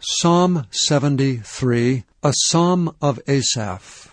Psalm 73, a psalm of Asaph.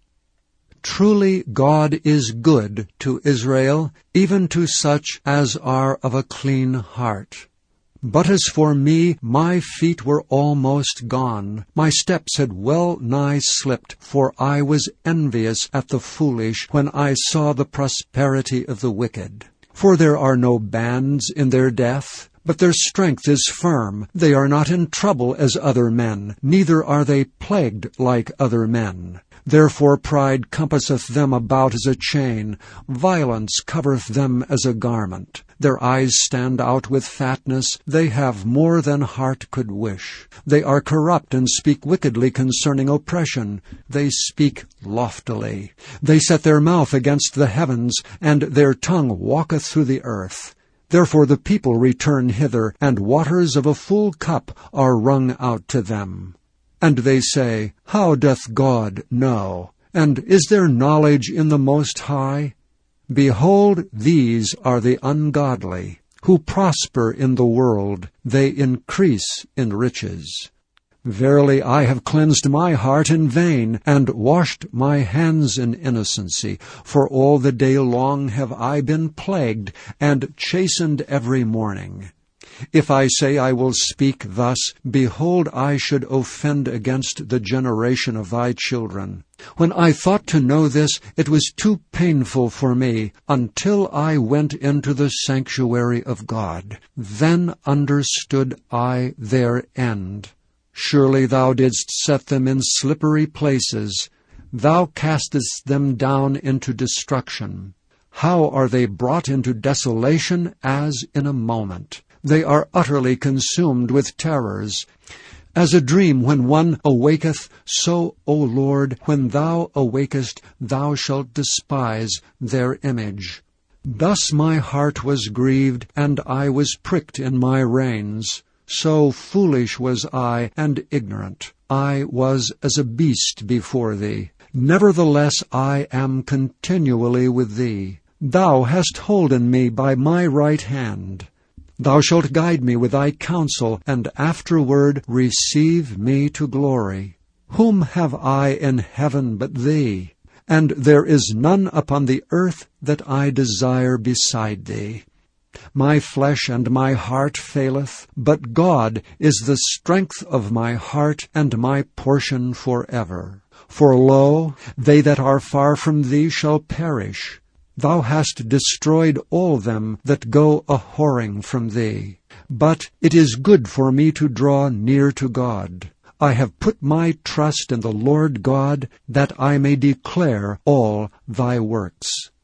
Truly God is good to Israel, even to such as are of a clean heart. But as for me, my feet were almost gone. My steps had well nigh slipped, for I was envious at the foolish when I saw the prosperity of the wicked. For there are no bands in their death, but their strength is firm. They are not in trouble as other men, neither are they plagued like other men. Therefore pride compasseth them about as a chain, violence covereth them as a garment. Their eyes stand out with fatness, they have more than heart could wish. They are corrupt and speak wickedly concerning oppression. They speak loftily. They set their mouth against the heavens, and their tongue walketh through the earth. Therefore the people return hither, and waters of a full cup are wrung out to them. And they say, How doth God know? And is there knowledge in the Most High? Behold, these are the ungodly, who prosper in the world, they increase in riches. Verily I have cleansed my heart in vain, and washed my hands in innocency. For all the day long have I been plagued, and chastened every morning. If I say I will speak thus, behold, I should offend against the generation of thy children. When I thought to know this, it was too painful for me, until I went into the sanctuary of God. Then understood I their end. Surely thou didst set them in slippery places. Thou castest them down into destruction. How are they brought into desolation as in a moment? They are utterly consumed with terrors. As a dream when one awaketh, so, O Lord, when thou awakest, thou shalt despise their image. Thus my heart was grieved, and I was pricked in my reins. So foolish was I and ignorant. I was as a beast before thee. Nevertheless I am continually with thee. Thou hast holden me by my right hand. Thou shalt guide me with thy counsel, and afterward receive me to glory. Whom have I in heaven but thee? And there is none upon the earth that I desire beside thee. My flesh and my heart faileth, but God is the strength of my heart and my portion forever. For lo, they that are far from thee shall perish. Thou hast destroyed all them that go a-whoring from thee. But it is good for me to draw near to God. I have put my trust in the Lord God, that I may declare all thy works.